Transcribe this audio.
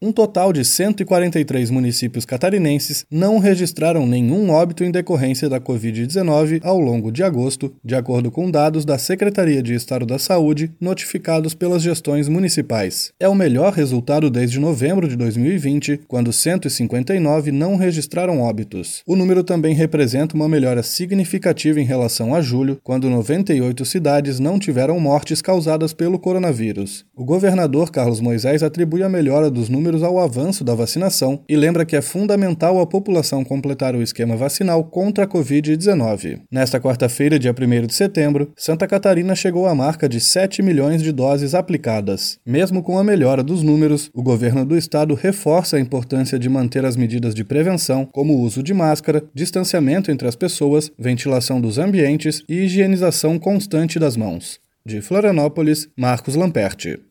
Um total de 143 municípios catarinenses não registraram nenhum óbito em decorrência da Covid-19 ao longo de agosto, de acordo com dados da Secretaria de Estado da Saúde notificados pelas gestões municipais. É o melhor resultado desde novembro de 2020, quando 159 não registraram óbitos. O número também representa uma melhora significativa em relação a julho, quando 98 cidades não tiveram mortes causadas pelo coronavírus. O governador Carlos Moisés atribui a melhora dos números ao avanço da vacinação e lembra que é fundamental a população completar o esquema vacinal contra a Covid-19. Nesta quarta-feira, dia 1º de setembro, Santa Catarina chegou à marca de 7 milhões de doses aplicadas. Mesmo com a melhora dos números, o governo do estado reforça a importância de manter as medidas de prevenção, como o uso de máscara, distanciamento entre as pessoas, ventilação dos ambientes e higienização constante das mãos. De Florianópolis, Marcos Lamperti.